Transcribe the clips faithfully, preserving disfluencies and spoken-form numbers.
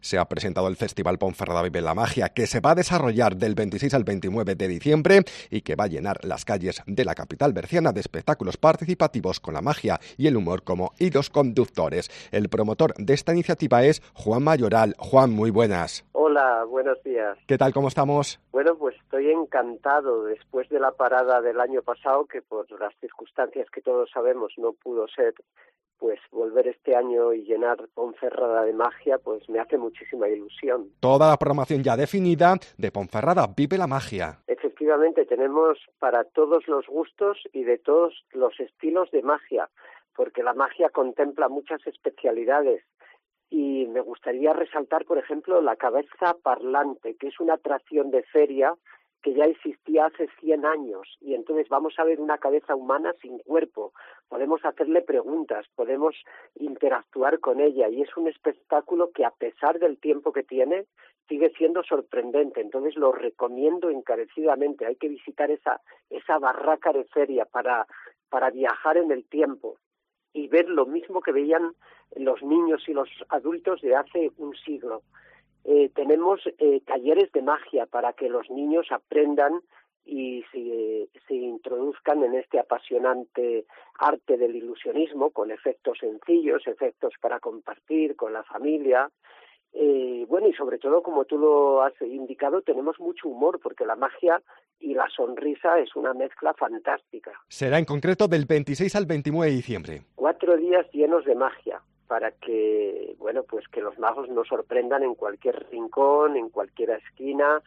Se ha presentado el Festival Ponferrada Vive la Magia, que se va a desarrollar del veintiséis al veintinueve de diciembre y que va a llenar las calles de la capital berciana de espectáculos participativos con la magia y el humor como hilos conductores. El promotor de esta iniciativa es Juan Mayoral. Juan, muy buenas. Hola, buenos días. ¿Qué tal, cómo estamos? Bueno, pues estoy encantado después de la parada del año pasado, que por las circunstancias que todos sabemos no pudo ser, pues volver este año y llenar Ponferrada de magia, pues me hace muchísima ilusión. Toda la programación ya definida de Ponferrada Vive la Magia. Efectivamente, tenemos para todos los gustos y de todos los estilos de magia, porque la magia contempla muchas especialidades. Y me gustaría resaltar, por ejemplo, la cabeza parlante, que es una atracción de feria que ya existía hace cien años. Y entonces vamos a ver una cabeza humana sin cuerpo. Podemos hacerle preguntas, podemos interactuar con ella. Y es un espectáculo que, a pesar del tiempo que tiene, sigue siendo sorprendente. Entonces lo recomiendo encarecidamente. Hay que visitar esa, esa barraca de feria para, para viajar en el tiempo y ver lo mismo que veían los niños y los adultos de hace un siglo. Eh, tenemos eh, talleres de magia para que los niños aprendan y se, se introduzcan en este apasionante arte del ilusionismo, con efectos sencillos, efectos para compartir con la familia. Eh, bueno, y sobre todo, como tú lo has indicado, tenemos mucho humor, porque la magia y la sonrisa es una mezcla fantástica. Será en concreto del veintiséis al veintinueve de diciembre. Cuatro días llenos de magia, para que, bueno, pues que los magos nos sorprendan en cualquier rincón, en cualquier esquina,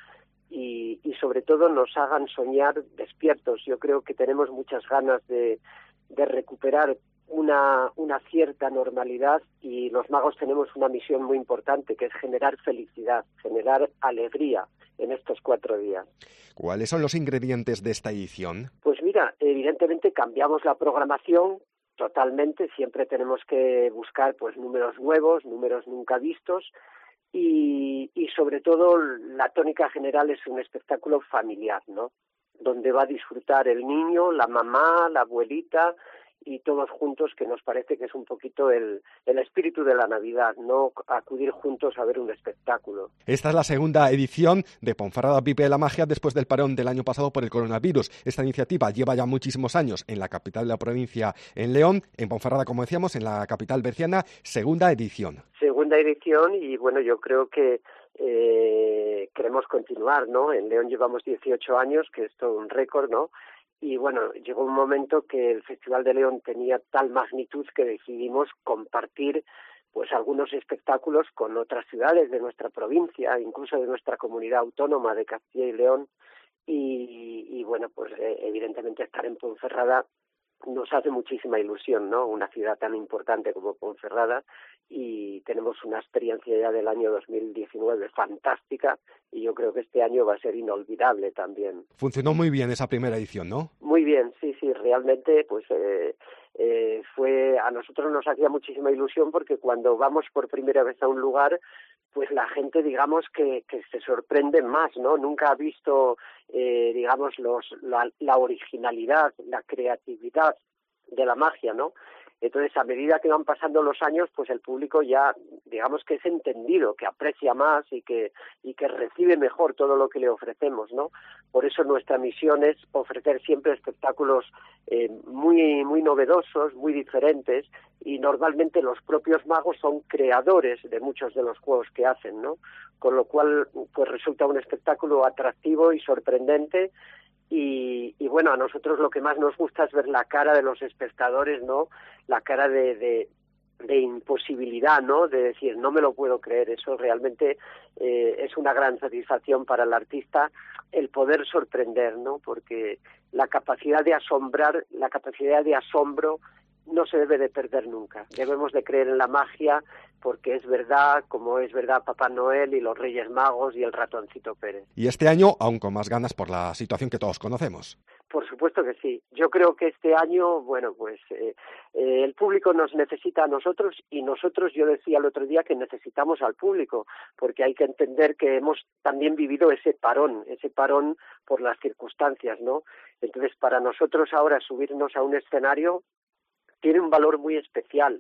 y, y sobre todo nos hagan soñar despiertos. Yo creo que tenemos muchas ganas de, de recuperar una, una cierta normalidad, y los magos tenemos una misión muy importante, que es generar felicidad, generar alegría en estos cuatro días. ¿Cuáles son los ingredientes de esta edición? Pues mira, evidentemente cambiamos la programación totalmente, siempre tenemos que buscar pues números nuevos, números nunca vistos, y, y sobre todo la tónica general es un espectáculo familiar, ¿no? Donde va a disfrutar el niño, la mamá, la abuelita y todos juntos, que nos parece que es un poquito el, el espíritu de la Navidad, no acudir juntos a ver un espectáculo. Esta es la segunda edición de Ponferrada Vive la Magia después del parón del año pasado por el coronavirus. Esta iniciativa lleva ya muchísimos años en la capital de la provincia, en León, en Ponferrada, como decíamos, en la capital berciana, segunda edición. Segunda edición, y bueno, yo creo que eh, queremos continuar, ¿no? En León llevamos dieciocho años, que es todo un récord, ¿no? Y bueno, llegó un momento que el Festival de León tenía tal magnitud que decidimos compartir pues algunos espectáculos con otras ciudades de nuestra provincia, incluso de nuestra comunidad autónoma de Castilla y León, y, y bueno, pues eh, evidentemente estar en Ponferrada nos hace muchísima ilusión, ¿no? Una ciudad tan importante como Ponferrada, y tenemos una experiencia ya del año dos mil diecinueve fantástica, y yo creo que este año va a ser inolvidable también. Funcionó muy bien esa primera edición, ¿no? Muy bien, sí, sí, realmente pues eh, eh, fue, a nosotros nos hacía muchísima ilusión, porque cuando vamos por primera vez a un lugar, pues la gente, digamos, que, que se sorprende más, ¿no? Nunca ha visto, eh, digamos, los, la, la originalidad, la creatividad de la magia, ¿no? Entonces, a medida que van pasando los años, pues el público ya, digamos que es entendido, que aprecia más y que y que recibe mejor todo lo que le ofrecemos, ¿no? Por eso nuestra misión es ofrecer siempre espectáculos eh, muy muy novedosos, muy diferentes, y normalmente los propios magos son creadores de muchos de los juegos que hacen, ¿no? Con lo cual, pues resulta un espectáculo atractivo y sorprendente. Y, y bueno, a nosotros lo que más nos gusta es ver la cara de los espectadores, ¿no? La cara de, de, de imposibilidad, ¿no? De decir, no me lo puedo creer. Eso realmente eh, es una gran satisfacción para el artista, el poder sorprender, ¿no? Porque la capacidad de asombrar, la capacidad de asombro no se debe de perder nunca. Debemos de creer en la magia, porque es verdad, como es verdad Papá Noel y los Reyes Magos y el Ratoncito Pérez. Y este año, aún con más ganas por la situación que todos conocemos. Por supuesto que sí. Yo creo que este año, bueno, pues eh, eh, el público nos necesita a nosotros, y nosotros, yo decía el otro día que necesitamos al público, porque hay que entender que hemos también vivido ese parón, ese parón por las circunstancias, ¿no? Entonces, para nosotros ahora subirnos a un escenario tiene un valor muy especial.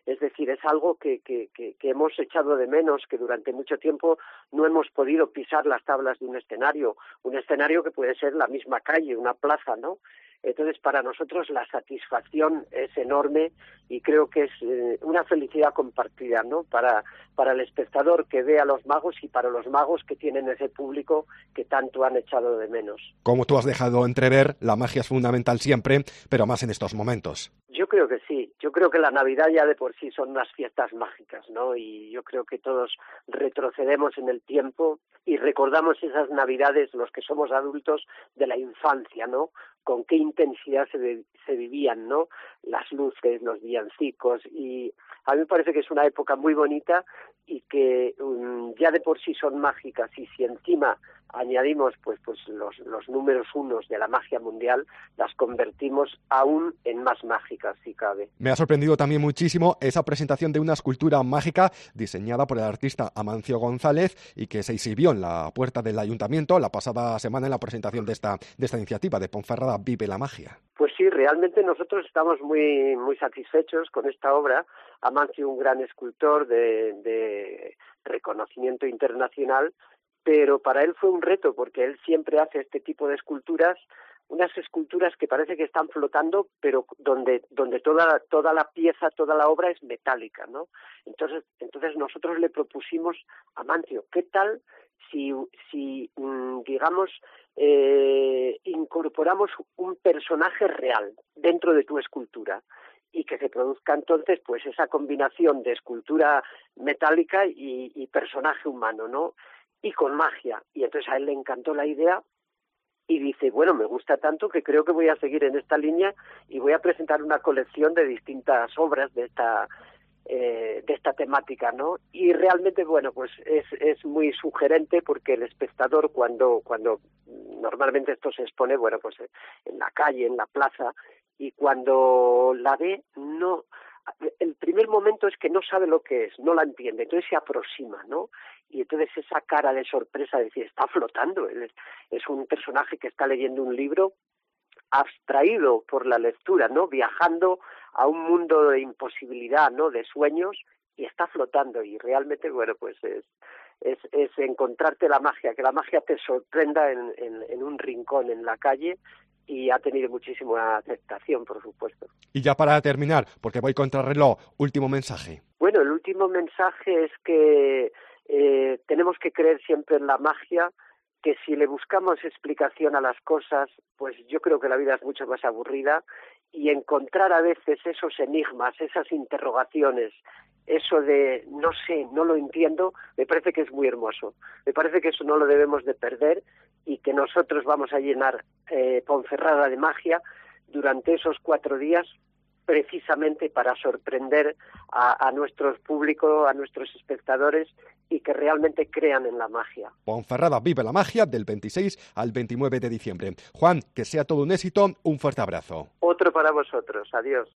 Es decir, es algo que, que, que, que hemos echado de menos, que durante mucho tiempo no hemos podido pisar las tablas de un escenario, un escenario que puede ser la misma calle, una plaza, ¿no? Entonces, para nosotros la satisfacción es enorme y creo que es eh, una felicidad compartida, ¿no? Para, para el espectador que ve a los magos y para los magos que tienen ese público que tanto han echado de menos. Como tú has dejado entrever, la magia es fundamental siempre, pero más en estos momentos. Yo creo que sí, yo creo que la Navidad ya de por sí son unas fiestas mágicas, ¿no? Y yo creo que todos retrocedemos en el tiempo y recordamos esas Navidades, los que somos adultos, de la infancia, ¿no? Con qué intensidad se, de, se vivían, ¿no? Las luces, los villancicos, y a mí me parece que es una época muy bonita y que um, ya de por sí son mágicas, y si encima añadimos pues pues los, los números unos de la magia mundial, las convertimos aún en más mágicas, si cabe. Me ha sorprendido también muchísimo esa presentación de una escultura mágica diseñada por el artista Amancio González y que se exhibió en la puerta del ayuntamiento la pasada semana en la presentación de esta, de esta iniciativa de Ponferrada Vive la Magia. Pues sí, realmente nosotros estamos muy, muy satisfechos con esta obra. Amancio, un gran escultor de, de reconocimiento internacional, pero para él fue un reto, porque él siempre hace este tipo de esculturas, unas esculturas que parece que están flotando, pero donde donde toda toda la pieza, toda la obra es metálica, ¿no? Entonces entonces nosotros le propusimos a Amancio, ¿qué tal si si digamos eh, incorporamos un personaje real dentro de tu escultura? Y que se produzca entonces pues esa combinación de escultura metálica y, y personaje humano, ¿no? Y con magia. Y entonces a él le encantó la idea y dice, bueno, me gusta tanto que creo que voy a seguir en esta línea y voy a presentar una colección de distintas obras de esta eh, de esta temática, ¿no? Y realmente, bueno, pues es es muy sugerente, porque el espectador cuando cuando normalmente esto se expone, bueno, pues en la calle, en la plaza, y cuando la ve, no, el primer momento es que no sabe lo que es, no la entiende, entonces se aproxima, ¿no? Y entonces esa cara de sorpresa de decir, está flotando, es, es un personaje que está leyendo un libro abstraído por la lectura, ¿no? Viajando a un mundo de imposibilidad, ¿no? De sueños, y está flotando, y realmente, bueno, pues es es, es encontrarte la magia, que la magia te sorprenda en, en, en un rincón en la calle, y ha tenido muchísima aceptación, por supuesto. Y ya para terminar, porque voy contra reloj, último mensaje. Bueno, el último mensaje es que eh, tenemos que creer siempre en la magia, que si le buscamos explicación a las cosas, pues yo creo que la vida es mucho más aburrida, y encontrar a veces esos enigmas, esas interrogaciones, eso de no sé, no lo entiendo, me parece que es muy hermoso. Me parece que eso no lo debemos de perder, y que nosotros vamos a llenar eh, Ponferrada de magia durante esos cuatro días, precisamente para sorprender a, a nuestro público, a nuestros espectadores, y que realmente crean en la magia. Ponferrada Vive la Magia del veintiséis al veintinueve de diciembre. Juan, que sea todo un éxito, un fuerte abrazo. Otro para vosotros, adiós.